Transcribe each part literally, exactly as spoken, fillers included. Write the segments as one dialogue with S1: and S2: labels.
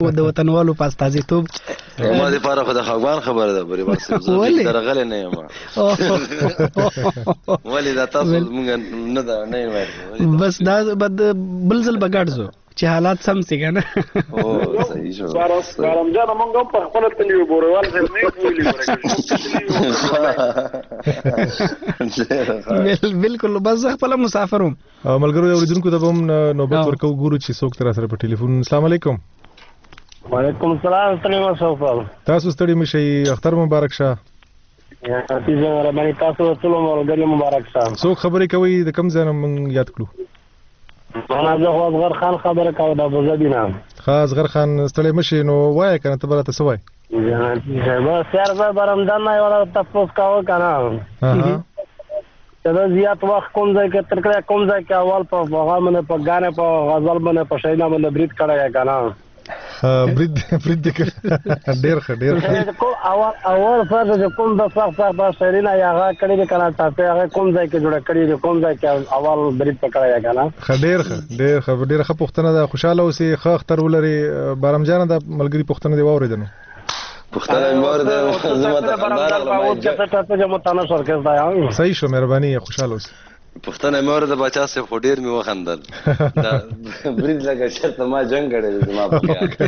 S1: د وطنوالو په استازیتوب
S2: ما د پاره خو د خواګان خبره ده بری بس زه درغله نه یم ولې دا تاسو مونږ نه دا نه وایي
S1: بس دا بد بل ځل بغاړځو چې حالات سم سي کنه
S2: او صحیح شو
S3: بارم جان مونږ په خپل تلیو بوروال څه نه ویلي
S1: ورګل بالکل بس خپل مسافروم
S4: ملګرو اوریدونکو ته هم نوبت ورکو ګورو چې څوک تر سره په ټلیفون. السلام علیکم.
S3: وعلیکم السلام. ستړي مشه
S4: تاسو ستړي مشه اختر مبارک شه.
S3: یا تاسو باندې تاسو ټول ملګری مبارک شه.
S4: څوک خبرې کوي د کوم ځای مونږ یاد کړو؟
S3: انا زه خو اصغر خان خبره کوم د ابوظبي.
S4: خاص غر خان ستړي مشه نو وای کنه ته برته سوای
S3: بس یار زه برمدان نه ولا تاسو کاوه کنه دا زیات وخت کوم ځای کې تر کله کوم ځای کې اول په هغه باندې په غانه په غزل باندې په شینا باندې بریټ کړه کنه
S4: برید برید ډیر ښه ډیر ښه
S3: اول اول فرض د کوم د صح صح د شیرینا یاغه کړي د کنه تاسو هغه کوم ځای کې جوړ کړی د کوم ځای کې اول برید پکړای کنه
S4: ډیر ښه ډیر ښه ډیر ښه پښتنه ده. خوشاله اوسې ښه اختر ولري. بارم جان د ملګری پښتنه دی واوریدنه
S2: پښتنه واورده زما ته خبره راغله.
S4: صحیح شو مهرباني خوشاله اوسې.
S2: پښتنه مورده بچا سه خو ډیر می وخندل دا برید لګا شرط ما جنگ کړی زما په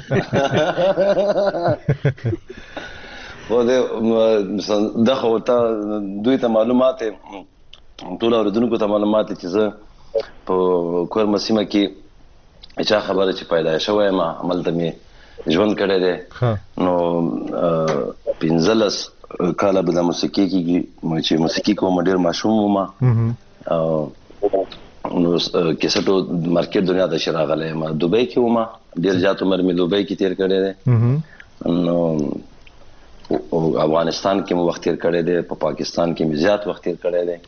S2: و دې دغه وتا دوی ته معلومات ټول اوریدونکو ته معلومات چې زه په کور مسیمه کې اچھا خبره چې پیدا شوه ما عمل ته می ژوند کړی دی نو پنځلس کاله به د موسیقي کې چې موسیقي کوم ډیر ماشوم ما او نو کیسټو مارکیټ دنیا ته شراغله ما دوبۍ کې ومه ډیر زیات عمر می دوبۍ کې تیر کړی دی نو افغانستان کې مو وخت تیر کړی دی په پاکستان کې می زیات وخت تیر کړی دی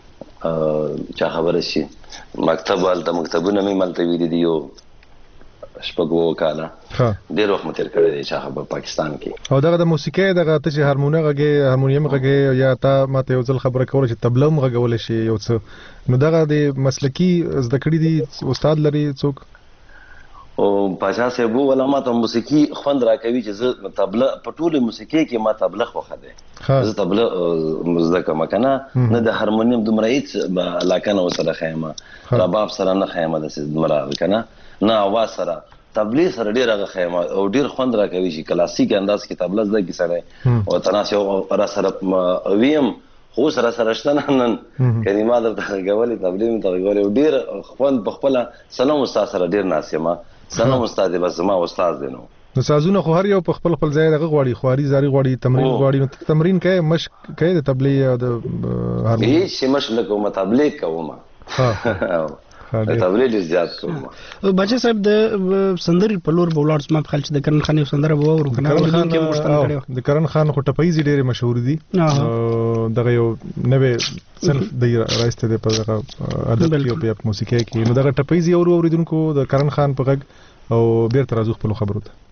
S2: چا خبره شي مکتب والته مکتبونه می ملته ویلي دی یو شپږو کاله ډیر وخت مو تیر کړی دی چا خبر پاکستان کې.
S4: او دغه د موسیقۍ دغه ته چې هارمونیه غږی هارمونیم غږی یا تا ماته یو ځل خبره کوله چې تبله هم غږول شي یو څه نو دغه د مسلکی زده کړې دي استاد لري څوک؟
S2: او پاچا صاحب ولا ما ته موسیقي خوند راکوي چې زه تبله په ټوله موسیقۍ کې ما تبله خوښه ده. زه تبله زده کوم کنه نه د هارمونیم دومره هیڅ علاقه نه وسره خیمه رباب سره نه خیمه د دومره کنه نه اواز سره تبلیغ سره ډیر هغه خیمه او ډیر خوند راکوي چې کلاسیک انداز کې تبله زده کی سره او تناسب را سره ویم خو سره سره شتنه نن کریمه درته غوړې تبلیغ ته غوړې ډیر خوند په خپل سلام استاد سره ډیر ناسیمه سلام استاد بس ما استاد دی نو
S4: نو سازونه خو هر یو په خپل خپل ځای دغه غواړي خواري زاري غواړي تمرین غواړي نو تمرین کوي مشق کوي د تبلیغ او د هارمونیم
S2: هیڅ مشق نه کوم تبلیغ کوم ها تبلیغ زیات کوم.
S1: بچا صاحب د سندري په لور بولارز ما خلک د کرن خان یو سندره وورو کنه
S4: د کرن خان خو ټپایزي ډېر مشهور دي دغه یو نوې صرف د راځته د په دغه ادب کې او په موسیقۍ کې نو دغه ټپایزي اورو اوریدونکو د کرن خان په غږ او بیرته راځو خپل خبرو ته.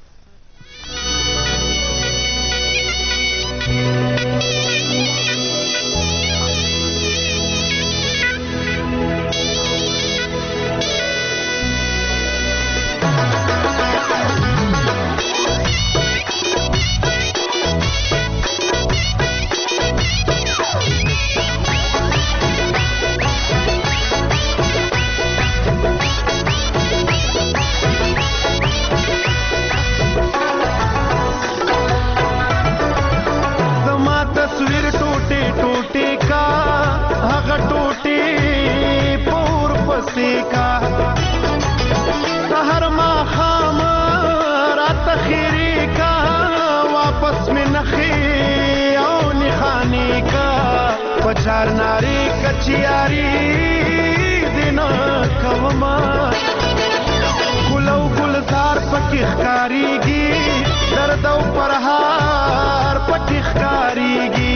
S5: چار ناری کچیاری دینا کوما گلو گلزار پکی خکاریگی درد و پرهار پکی خکاریگی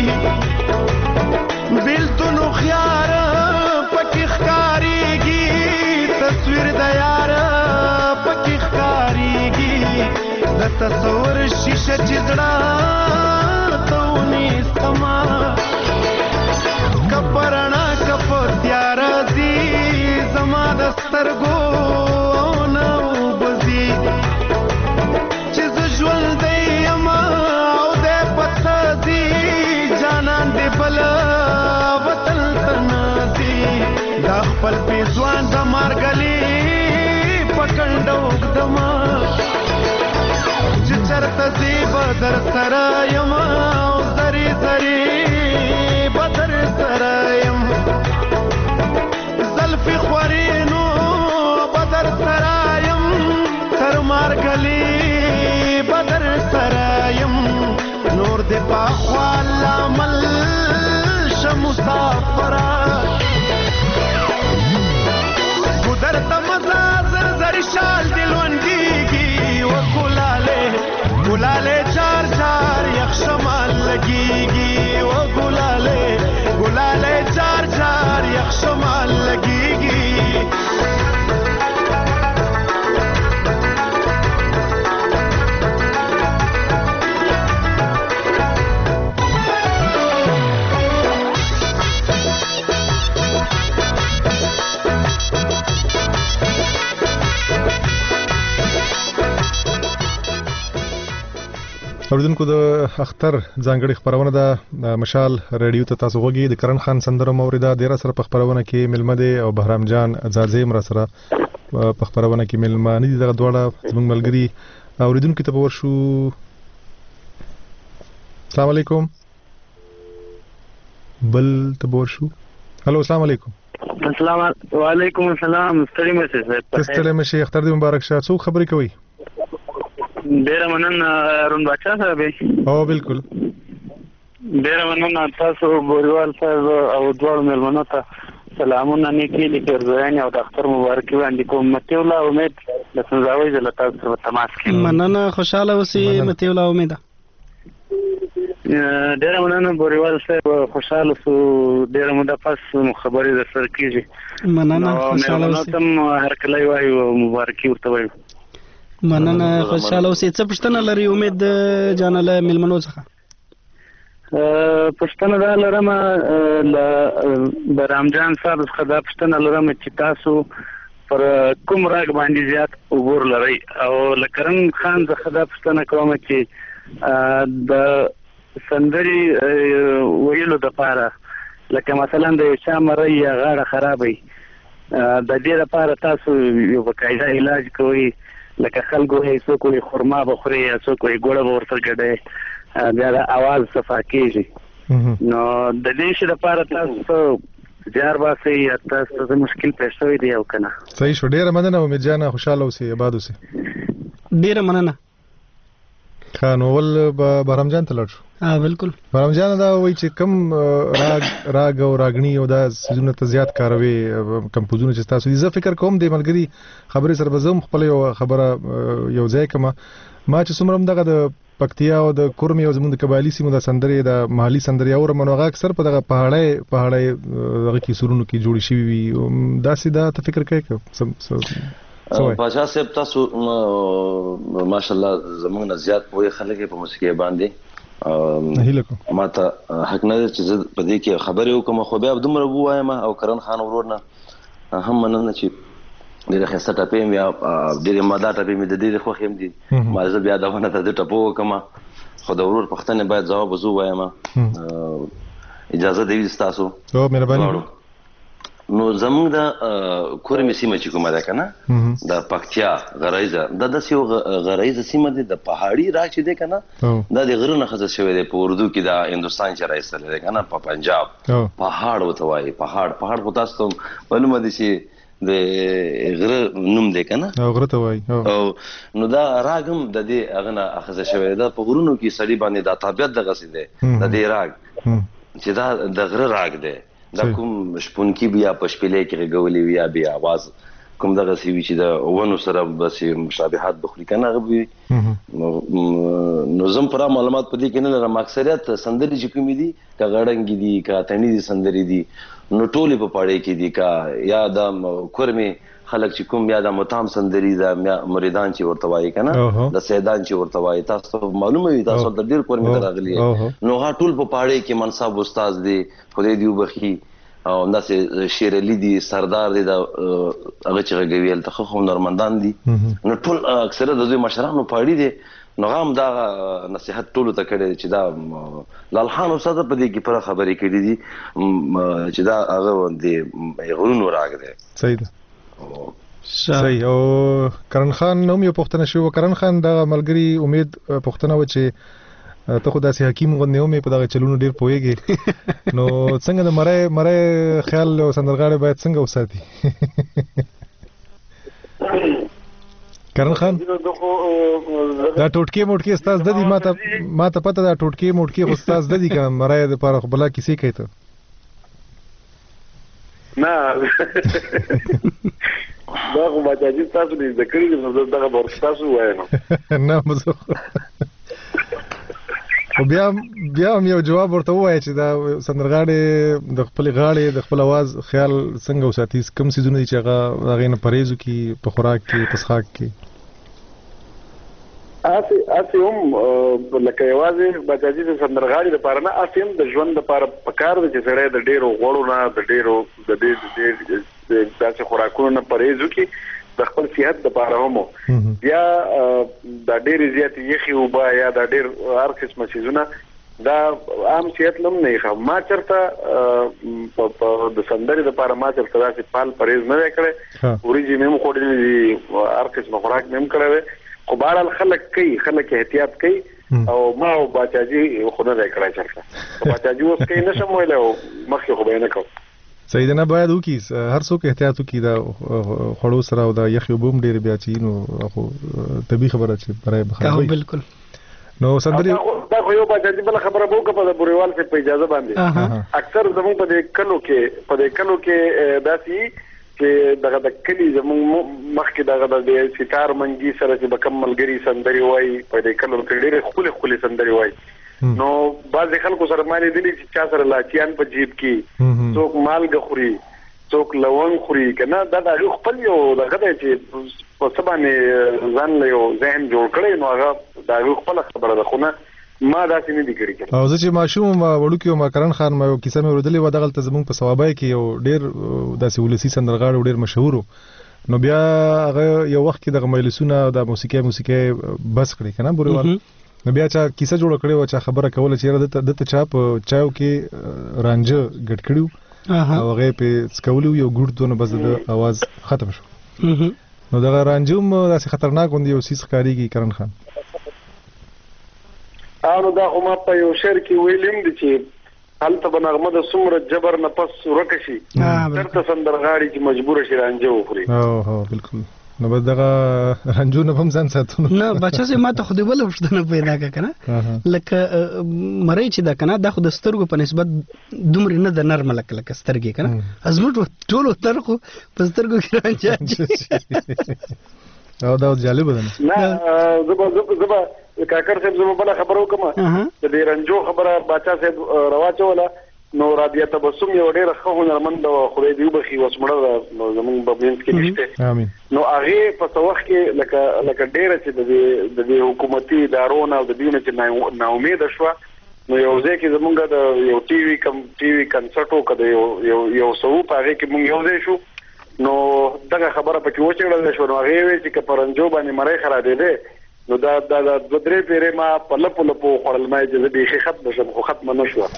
S5: بیلتونو خیار پکی خکاریگی تصویر دیار پکی خکاریگی د تصور شیشه چیزڑا تونی سما کپرنا کپ تیار دی زما دسترګو نو بزی بدر سرایم زری زری بدر سرایم زلفی خورینو بدر سرایم تر مارگلی بدر سرایم نور دی پاخوال عمل شمسافرہ گدر تمزا زرزری شال دلوندیگی و گلاله گلاله چار چار یخشمال لگیگی و گلاله گلاله چار چار یخشمال لگیگی
S4: اوریدونکو د اختر ځانګړي خبرونه ده مشال رادیو ته تاسو غوږی د کرن خان سندره موریده ډیر سره په خبرونه کې ملمه دي او بهرام جان ځاځیم را سره په خبرونه کې ملمه نه دي دغه دواړه زموږ ملګری اوریدونکو ته ورشو. السلام علیکم بل ته ورشو. هلو السلام علیکم.
S3: السلام علیکم. السلام ستړي مشه
S4: ستړي مشه اختر دې مبارک شه. څو خبرې کوي؟
S3: ډیر مننه ارون بچا صاحب.
S4: او بالکل
S3: ډیر مننه تاسو بوریوال صاحب او دوړ ملمنو ته سلامونه نیکی لیکر زوین او د اختر مبارک وړاندې کوم. متي الله امید د سنځاوي د تاسو سره تماس کې
S1: مننه خوشاله اوسئ. متي الله امید
S3: ډیر مننه بوریوال صاحب خوشاله سو ډیر موده پس خبرې در سره کیږي.
S1: مننه خوشاله اوسئ.
S3: تم هر کله وایو مبارکي ورته وایو.
S1: مننه خوشاله اوسئ. څه پوښتنه لري امید جانله ملمنو څخه؟
S3: پښتنه دا لرم د رمضان صاحب څخه دا پښتنه لرم چې تاسو پر کوم راګ باندې زیات وګور لري او لکرن خان څخه دا پښتنه کوم چې د سندري ویلو د پاره لکه مثلا د شامري غاړه خرابې د دې لپاره تاسو یو بقایده علاج کوئ لکه خلکو هي څوک وي خرما بخوري یا څوک وي ګوړه ورسره ګډه بیا د आवाज صفا کیږي. نو د دې شي لپاره تاسو زیار باسي یا تاسو د مشکل پېښ شوی دی او کنه.
S4: صحیح شو. ډیره مننه امید جان خوشاله اوسئ آباد اوسئ.
S1: ډیره مننه.
S4: خان ول بهرام جان ته لاړ شو.
S1: ها بالکل
S4: بهرام جان دا وایي چې کم راګ راګ او راګنی او دا سيزونه ته زیات کاروي کمپوزونه چې تاسو دې. زه فکر کوم د ملګری خبرې سره به زم خپل یو خبره یو ځای کما ما چې څومره دغه د پکتیا او د کورمي او زموږ د قبایلی سیمو د سندرې د محلي سندرې او منوغه اکثر په دغه پهاړې پهاړې دغه کې سرونو کې جوړی شوی وي. دا سیده ته فکر کوي
S2: پاچا صاحب تاسو ماشاءالله زموږ نه زیات پوهه خلک په موسیقي باندې ما ته حق نه چې په دې کې خبرې وکم خو بیا دومره وایم او کرن خان ورورنه هم مننه چې ډېر ښه ټاپې مې ډېر ماده ټاپې مې د دې خو هم دي ما زه بیا دا ونه ته د ټاپو وکم خو د ورور پښتنه باید جواب وزو وایم. اجازه دی تاسو.
S4: او مهرباني.
S2: نو زموږ د کورمي سیمه چې کومه ده کنه د پکتیا غرایزه د داسې یو غرایزه سیمه ده د پهاړي راځي چې ده کنه د دې غرونه خزه شوی دی په اردو کې د هندستان چې راځي ده کنه په پنجاب پهاړ وته وایي پهاړ پهاړ خو تاسو معلومه دي چې د غره نوم دی کنه
S4: او غره ته وایي.
S2: او نو دا راګم د دې اغنه اخزه شوی ده په غرونو کې سړي باندې د طبيعت دغه سي ده د دې راګ چې دا د غره راګ ده دا کوم شپونکی بیا پښپلې کې غولې بیا بیا आवाज کوم دغه سی وی چې د ونو سره بس مشابهات بخوري کنه غوي. نو زم پر معلومات پدې کې نه لرم اکثریت سندري چې کوم دي کا غړنګ دي کا تنې دي سندري دي نو ټولې په پاړې کې دي کا یا د کورمي خلک چې کوم یا د متام سندري د مریدان چې ورته وایي کنه د سیدان چې ورته وایي تاسو معلومه وي تاسو د ډیر کورمي راغلي نو ها ټول په پاړې کې منصب استاد دي خدای دی وبخي او داسې شیر علي دي سردار دي د هغه چې غویل ته خو نورمندان دي نو ټول اکثره د دوی مشرانو پاړې دي نو هم دا نصيحت ټول ته کړي چې دا لال خان استاد په دې کې پر خبرې کړې دي چې دا هغه دی غرونو راغ دي.
S4: صحیح ده. صحیح. او کرن خان نوم یو پښتنه شو. کرن خان دا ملګری امید پښتنه و چې ته خو داسې حکیم غوندې ومې په دغه چلونو ډېر پوهېږې نو څنګه د مری مری خیال او سندرغاړی باید څنګه وساتي کرن خان دا ټوټکې موټکې ستاسو د دي ماته ماته پته دا ټوټکې موټکې خو ستاسو د دي که مری دپاره خو بله کیسې کوي ته
S6: نه دا خو باچاجي تاسو دې زده کړي نو دغه به ورته تاسو ووایم
S4: نه زه خو بیا بیا هم یو جواب ورته ووایه چې دا سندرغاړی د خپلې غاړې د خپل اواز خیال څنګه وساتي کوم څیزونه دي چې هغه هغې نه پرهیز وکړي په خوراک کې په څښاک کې
S6: هسې هسې هم لکه یوازې باچاجي د سندرغاړي دپاره نه هسې هم د ژوند دپاره پکار دی چې سړی د ډېرو غوړو نه د ډېرو د ډېر داسې خوراکونو نه پرهیز وکړي د خپل صحت دپاره هم بیا دا ډېرې زیاتې یخې اوبه یا دا ډېر هر قسمه څیزونه دا عام صحت نه هم نه یې ښه ما چېرته د سندرې دپاره ما چېرته داسې فعال پرهیز نه دی کړی وریجې مې هم خوړلې دي هر قسمه خوراک مې هم کړی دی خو بهرحال خلک کوي خلک احتیاط کوي او ما او باچاجي خو نه دی کړی چېرته باچاجي اوس کوي نه شم ویلی او مخکې خو به یې نه کوم
S4: صحیح ده نه باید وکړي هر څوک احتیاط وکړي دا خوړو سره او دا یخې اوبه هم ډېرې بیا چې نو خو طبیعي خبره چې برای بخار
S1: بالکل
S4: نو سندرې
S6: دا خو یو باچاجي بله خبره به وکړه په د بوریوال صاحب په اجازه باندې اکثر زموږ په دې کلو کې په دې کلو کې داسې چې دغه د کلي زموږ مخکې دغه د ستار منګي سره چې به کوم ملګري سندرې وایي په دې کلو کې ډېرې ښکلې ښکلې سندرې وایي نو بعضې خلکو سره ما لیدلي چې چا سره لاچیان په جیب کې څوک مالګه خوري څوک لونګ خوري که نه دا د هغې خپل یو دغه دی چې په څه باندې ځان له یو ذهن جوړ کړی نو هغه د هغې خپله خبره ده خو نه ما داسې نه دي کړي
S4: او زه چې ماشوم وم وړوکي وم کرن خان ما یو کیسه مې اورېدلې وه دغلته زموږ په ثوابۍ کې یو ډېر داسې ولسي سندرغاړی و ډېر مشهور و نو بیا هغه یو وخت کې دغه مجلسونه د موسیقۍ موسیقۍ بس کړي که نه بوریوال نو بیا چا کیسه جوړه کړې وه چا خبره کوله چې یاره دته چا په چایو کې رانجه ګډ کړي وو او هغه یې پرې څکولي وو یو ګوټ دونه بس د اواز ختم شو نو دغه رانجه هم داسې خطرناک غوندې یو څیز ښکارېږي کرن خان
S6: نو دا خو ما په یو شعر کې ویلي هم دي چې هلته به نغمه د څومره جبر نه پس ورکه شي چېرته سندرغاړي چې مجبوره شي رانجه وخوري
S4: هو بالکل نو بس دغه رنجونه به هم ځان ساتو
S1: نه بچه صاحب ما ته خو دې بله پوښتنه پیدا کړه که نه لکه مرۍ چې ده که نه دا خو د سترګو په نسبت دومرې نه ده نرمه لکه لکه سترګې که نه زموږ ټولو تر خو په سترګو کې رانجه
S4: او دا جالبه ده
S6: نه زه به زه به کاکړ صاحب زه به بله خبره وکړم د دې رنجو خبره باچا صاحب رواچوله نو رابعه تبسم یو ډېره ښه هنرمنده وه خدای دې وبخي اوس مړه ده نو زموږ په منځ کې نشته نو هغې په څه وخت کې لکه لکه ډېره چې د دې د دې حکومتي ادارو نه او د دې نه چې ناامیده شوه نو یو ځای کې زمونږ د یو ټي وي کم ټي وي کنسرټ و که د یو یو یو څه و په هغې کې مونږ یو ځای شو نو دغه خبره پکې وچېړله شوه نو هغې ویې چې که په رنجو باندې مرۍ خرابېدی نو دا دا دوه درې پېرې ما په لپو لپو وخوړل ما یې چې زه بیخي ختمه شم خو ختمه نه شوه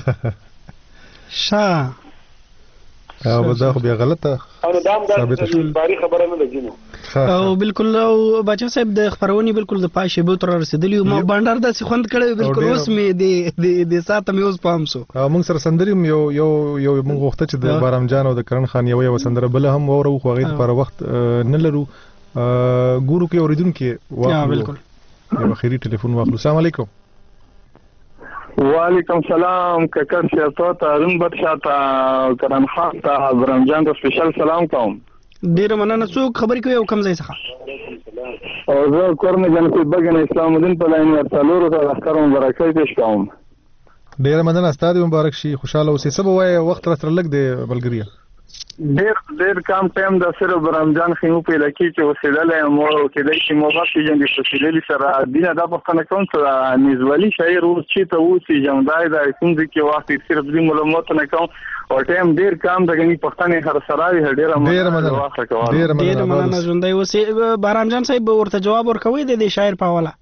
S1: شا
S4: او دا خو بیا غلطه
S6: او دا هم دا باري خبره نه ده جینو
S1: او بالکل او باچا صاحب د خبرونې بالکل د پای شیبو تر رسېدلي ما بانډار داسې خوند کړی بالکل اوس مې د د ساعته مې اوس پام سو
S4: او موږ سره سندرې هم یو یو یو موږ غوښته چې د بارام جان او د کرن خان یو یو سندره بله هم واورو خو هغې دپاره وخت نه لرو ګورو کې اورېدونکي واخلو بالکل یو اخري ټلیفون واخلو السلام علیکم
S3: وعلیکم سلام ککر سیاستو ته ارون بادشاه ته کرن خان ته برام جان ته سپیشل سلام کوم
S1: ډېره مننه څوک خبرې کوي او کوم ځای څخه
S3: او زه کورنه جنتي بګن اسلام الدین په لاین ورڅلورو ته اختر مبارکۍ پیش کوم
S4: ډېره مننه ستا دې مبارک شي خوشحاله اوسې څه به وایې وخت را سره لږ دی ملګریه
S3: ډېر ډېر کم ټایم د صرف برام جان خیمو پیدا کړي چې اوسېدلی یم او کېدای شي مو وپېژندې په سیللي سره دینه دا پوښتنه کوم چې نېزولي شاعر اوس چېرته اوسي ژوندی دی کوم ځای کې وخت صرف دې معلوماتونه کوم او ټایم ډېر کم د ګنې پوښتنې هر سره وي ډېره
S1: ډېره مننه ژوندی اوسې بارام جان صاحب ورته جواب ورکوئ د دې شاعر په حواله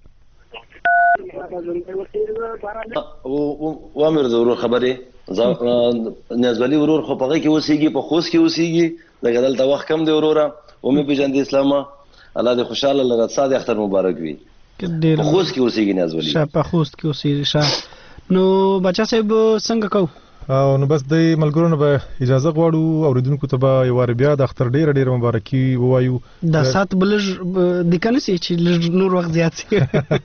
S2: وامر د ورور خبرې نیازولي ورور خو په هغې کې اوسېږي په خوست کې اوسېږي لکه دلته وخت کم دی وروره ومې پېژندې اسلامه الله دې خوشحاله لري ستا دې اختر مبارک وي په خوست کې اوسېږي نیاز ولي
S1: شا په خوست کې اوسېږي شا نو بچا صاحب څنګه کو
S4: او نو بس د ملګرو نه به اجازه غواړو اوریدونکو ته به یو وار بیا د اختر ډیر ډیر مبارکي ووایو
S1: د سات بلج د کنه سي چې نور وخت زیات سي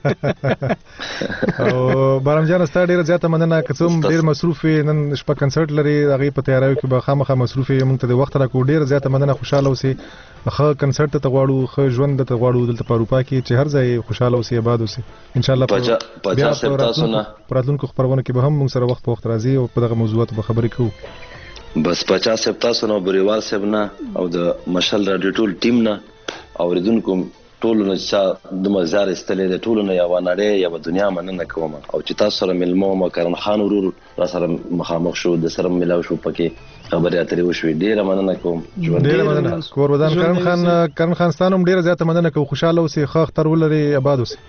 S4: او بارام جان ستا ډیر زیاته مننه کوم ډیر مصروف نن شپه کنسرت لري هغه په تیاریو کې به خامخا مصروف یم ته د وخت راکو ډیر زیاته مننه خوشاله اوسئ خو کنسرت ته غواړو خو ژوند ته غواړو دلته په اروپا کې چې هر ځای خوشاله اوسئ آباد اوسئ ان شاء الله
S2: بیا تاسو نه
S4: پراتلونکو خبرونه کې به هم موږ سره وخت په وخت راځي او په دغه موضوعات به خبرې کوو
S2: بس پچاس سپ تاسو نو بریوال سپ نه او د مشل رادیو ټول ټیم نه اوریدونکو ټول نه چې د مزار استلې د ټول نه یو نړۍ یو دنیا مننه کوم او چې تاسو سره ملمو ما کرن خان ورور را سره مخامخ شو د سره ملاو شو پکې خبرې اترې وشوې ډیره مننه کوم
S4: ډیره مننه کور ودان کرن خان کرن خان ستانم ډیره زیاته مننه کوم خوشاله اوسئ خو اختر ولري آباد اوسئ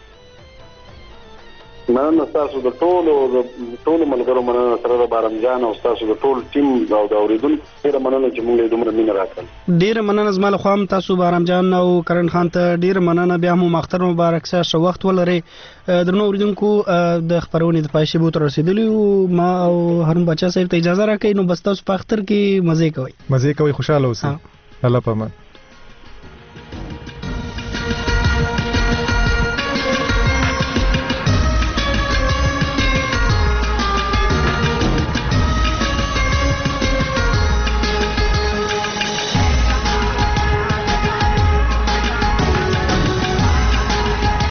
S6: مننه تاسو د ټولو د ټولو ملګرو مننه سره د بارم جان او تاسو د ټول ټیم او د اوریدونکو ډیره مننه چې موږ دومره مینه راکړل
S1: ډیره مننه زما له خوا تاسو بارم جان او کرن خان ته ډیره مننه بیا هم اختر مبارک شه شو وخت ولري درنو اوریدونکو د خبرونې د پایښې بو تر رسیدلی ما او هرون بچا صاحب ته اجازه راکړئ نو بس تاسو په اختر کې مزه کوئ
S4: مزه کوئ خوشاله اوسئ الله پامان